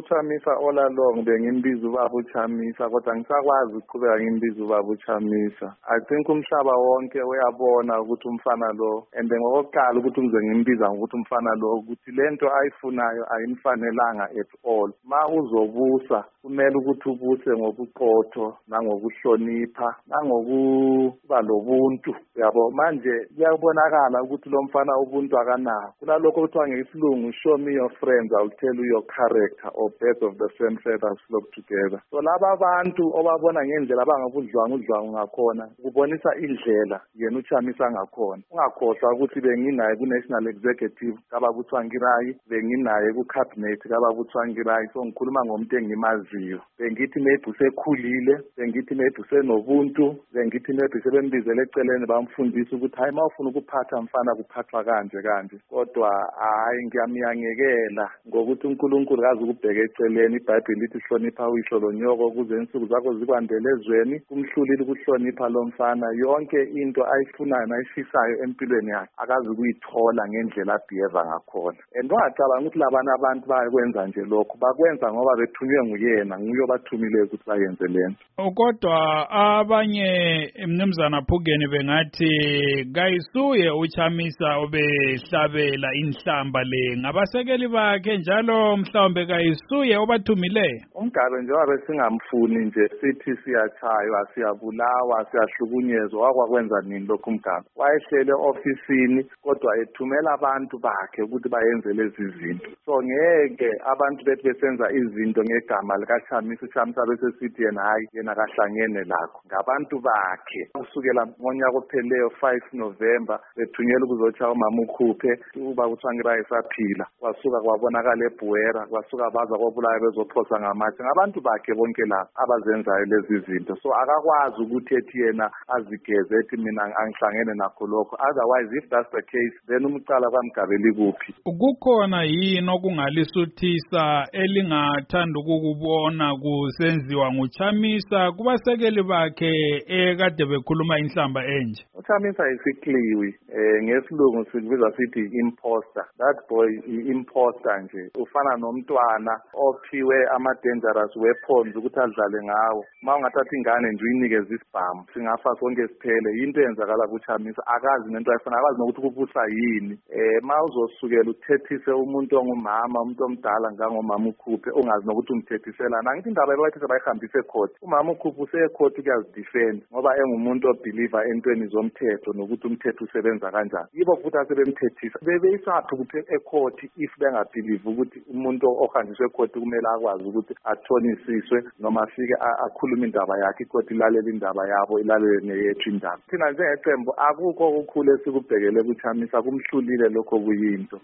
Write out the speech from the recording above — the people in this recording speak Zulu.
uChamisa all along bengimbiza ubaba uChamisa kodwa ngisakwazi ukuqhubeka ngimbiza ubaba uChamisa. I think umhlaba wonke uyabona ukuthi umfana lo and ngokuqala ukuthi ngize ngimbiza ukuthi umfana lo ukuthi lento ayifunayo ayimfanelanga at all. Ma uzobusa kumele ukuthi ubuse ngobuqotho nangokuhlonipha nangokuba lobuntu. Yabo manje kuyabonakala ukuthi lo mfana ubuntu akanawo. Kulalokho kuthiwa ngesilungu show me your friends, I'll tell you your character, or birds of the same feathers flock together. So laba abantu obabona ngendlela abangabudlwangu ngakhona kubonisa indlela yena uChamisa ngakhona. Ungakhohlwa ukuthi benginaye ku-National Executive kababuthwangirayi, benginaye ku-Cabinet kababuthwangirayi. So ngikhuluma ngomuntu engimaziyo. Bengithi maybe usekhulile, bengithi maybe usenobuntu, bengithi maybe sebembizele eceleni bamfundisa ukuthi hayi mawufuna ukuphatha mfana kuphathwa kanje kanje. Kodwa hayi ngiyamyangekela ngokuthi uNkulunkulu kazi ukubheka eceleni. iBhayibheli lithi hlonipha uyihlo lonyoko ukuze insuku zakho zikwandele ezweni. Kumhlulile ukuhlonipha lo mfana. Yonke into ayifunayo nayishisayo empilweni yakhe akazi ukuyithola ngendlela abhiyeva ngakhona. And ungacabanga ukuthi labana abantu bayakwenza nje lokho, bakwenza ngoba bethunywe nguyena, nguye obathumile ukuthi bayenze lento. Kodwa abanye Mnumzana Phukeni bengathi kayisuye uChamisa obehlabela inhlamba le ngabasekeli bakhe, njalo mhlawumbe kayisuye obathumileyo. Umgabe njengoba singamfuni nje sithi siyachaywa, siyabulawa, siyahlukunyezwa, wakwenza nini lokho umgabe? Wayehlele ofisini kodwa ethumela abantu bakhe ukuthi bayenze lezi zinto. So ngeke abantu bethi besenza izinto ngegama likaChamisa, uChamisa bese sithi yena hayi yena kahlangene lakho. Ngabantu bakhe kusukela ngonyaka opheleyo 5 November bethunyela ukuzochaya uMama uKhuphe uba uThwangirayi saphila. Kwasuka kwabonakala eBuera, kwasuka baza kwabulaya bezophosa ngamatshe. Ngabantu bakhe bonke la abazenzayo lezi zinto. So akakwazi ukuthi ethi yena azigeze ethi mina angihlangene nakho lokho. Otherwise if that's the case then umcala kwaMgabe likuphi? Kukhona yini okungalisuthisa elingathanda ukukubona kusenziwa nguChamisa kubasekeli bakhe ekade bekhuluma inhlamba enje? uChamisa isikliwi ngesilungu sikubiza sithi imposter. That boy imposter nje, ufana nomntwana ophiwe ama-dangerous weapons ukuthi adlale ngawo. Ma ungathatha ingane nje uyinikeze isibhamu singafa sonke siphele. Into eyenzakala kuChamisa akazi nento ayifuna, akazi nokuthi kubusa yini. Ma uzosukela uthethise umuntu ongumama, umuntu omdala ngangomama uKhuphe ungazi nokuthi umthethiselana. Angithi indaba abayithi bayihambise ecourt. uMama uKhuphe usecourt ukuyazidefend ngoba engumuntu obeliever entweni zomthetho nokuthi umthetho usebenza kanjani. Yibo futhi asebemthethisa bebeyisaphi kuphe ecourt if bengabelieve ukuthi umuntu ohanjiswe ecourt kumele akwazi ukuthi athonisiswe noma afike akhulume indaba yakhe, icourt ilalela indaba yabo, ilalele neyethu indaba. Thina njengeqembu akukho okukhulu esikubhekele kuChamisa, kumhlulile lokho kuyinto.